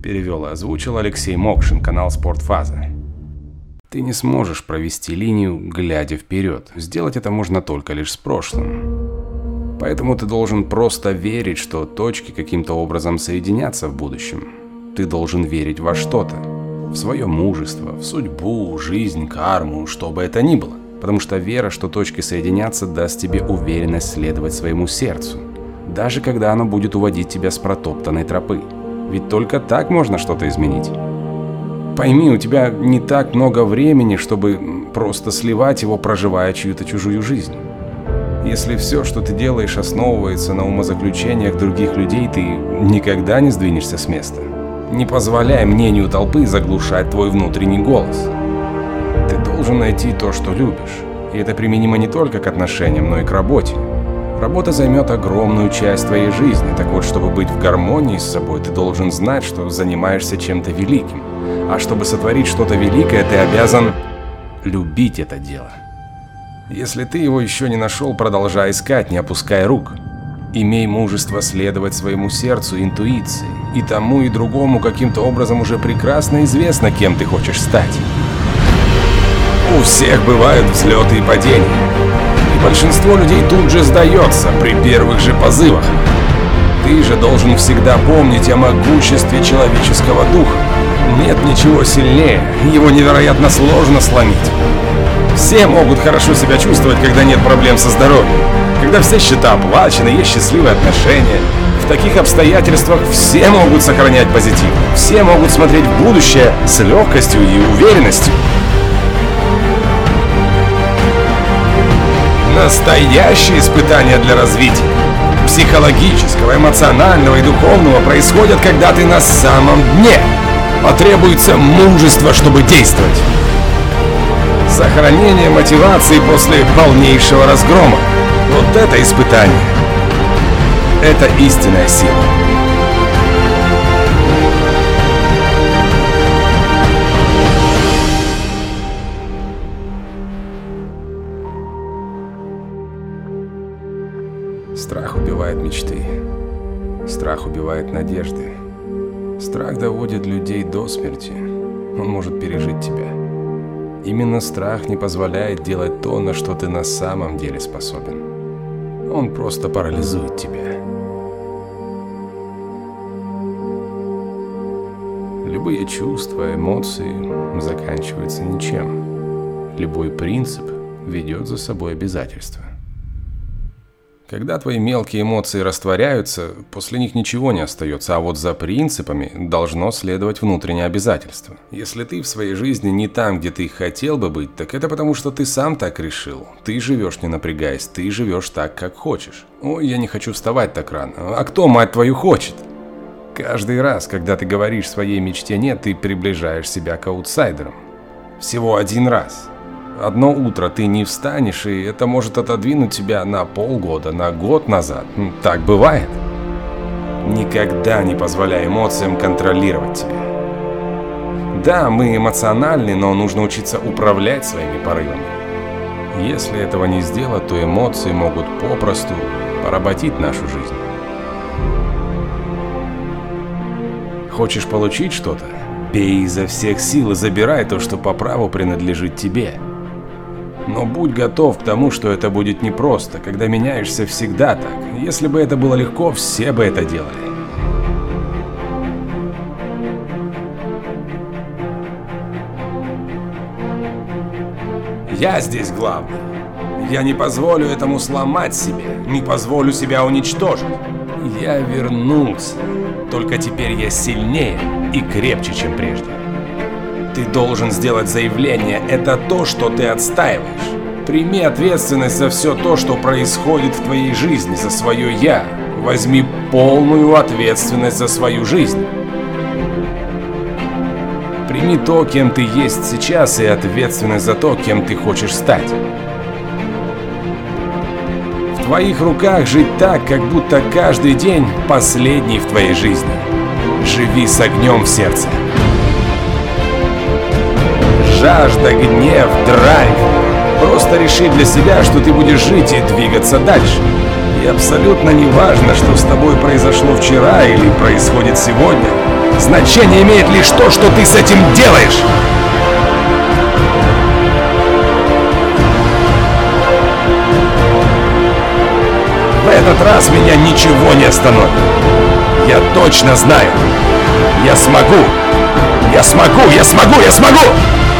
Перевел и озвучил Алексей Мокшин, канал «Спортфаза». Ты не сможешь провести линию, глядя вперед. Сделать это можно только лишь с прошлым. Поэтому ты должен просто верить, что точки каким-то образом соединятся в будущем. Ты должен верить во что-то. В свое мужество, в судьбу, жизнь, карму, что бы это ни было. Потому что вера, что точки соединятся, даст тебе уверенность следовать своему сердцу. Даже когда оно будет уводить тебя с протоптанной тропы. Ведь только так можно что-то изменить. Пойми, у тебя не так много времени, чтобы просто сливать его, проживая чью-то чужую жизнь. Если все, что ты делаешь, основывается на умозаключениях других людей, ты никогда не сдвинешься с места. Не позволяй мнению толпы заглушать твой внутренний голос. Ты должен найти то, что любишь. И это применимо не только к отношениям, но и к работе. Работа займет огромную часть твоей жизни, так вот, чтобы быть в гармонии с собой, ты должен знать, что занимаешься чем-то великим. А чтобы сотворить что-то великое, ты обязан любить это дело. Если ты его еще не нашел, продолжай искать, не опускай рук. Имей мужество следовать своему сердцу и интуиции. И тому, и другому каким-то образом уже прекрасно известно, кем ты хочешь стать. У всех бывают взлеты и падения. Большинство людей тут же сдается при первых же позывах. Ты же должен всегда помнить о могуществе человеческого духа. Нет ничего сильнее, его невероятно сложно сломить. Все могут хорошо себя чувствовать, когда нет проблем со здоровьем. Когда все счета оплачены, есть счастливые отношения. В таких обстоятельствах все могут сохранять позитив. Все могут смотреть в будущее с легкостью и уверенностью. Настоящие испытания для развития психологического, эмоционального и духовного происходят, когда ты на самом дне. Потребуется мужество, чтобы действовать. Сохранение мотивации после полнейшего разгрома. Вот это испытание. Это истинная сила. Страх убивает мечты. Страх убивает надежды. Страх доводит людей до смерти. Он может пережить тебя. Именно страх не позволяет делать то, на что ты на самом деле способен. Он просто парализует тебя. Любые чувства, эмоции заканчиваются ничем. Любой принцип ведет за собой обязательства. Когда твои мелкие эмоции растворяются, после них ничего не остается, а вот за принципами должно следовать внутреннее обязательство. Если ты в своей жизни не там, где ты хотел бы быть, так это потому, что ты сам так решил. Ты живешь не напрягаясь, ты живешь так, как хочешь. Ой, я не хочу вставать так рано. А кто, мать твою, хочет? Каждый раз, когда ты говоришь своей мечте «нет», ты приближаешь себя к аутсайдерам. Всего один раз. Одно утро ты не встанешь, и это может отодвинуть тебя на полгода, на год назад. Так бывает. Никогда не позволяй эмоциям контролировать тебя. Да, мы эмоциональны, но нужно учиться управлять своими порывами. Если этого не сделать, то эмоции могут попросту поработить нашу жизнь. Хочешь получить что-то? Пей изо всех сил и забирай то, что по праву принадлежит тебе. Но будь готов к тому, что это будет непросто. Когда меняешься, всегда так. Если бы это было легко, все бы это делали. Я здесь главный. Я не позволю этому сломать себя, не позволю себя уничтожить. Я вернулся. Только теперь я сильнее и крепче, чем прежде. Ты должен сделать заявление. Это то, что ты отстаиваешь. Прими ответственность за все то, что происходит в твоей жизни, за свое «я». Возьми полную ответственность за свою жизнь. Прими то, кем ты есть сейчас, и ответственность за то, кем ты хочешь стать. В твоих руках жить так, как будто каждый день последний в твоей жизни. Живи с огнем в сердце. Жажда, гнев, драйв. Просто реши для себя, что ты будешь жить и двигаться дальше. И абсолютно не важно, что с тобой произошло вчера или происходит сегодня. Значение имеет лишь то, что ты с этим делаешь. В этот раз меня ничего не остановит. Я точно знаю. Я смогу! Я смогу! Я смогу! Я смогу!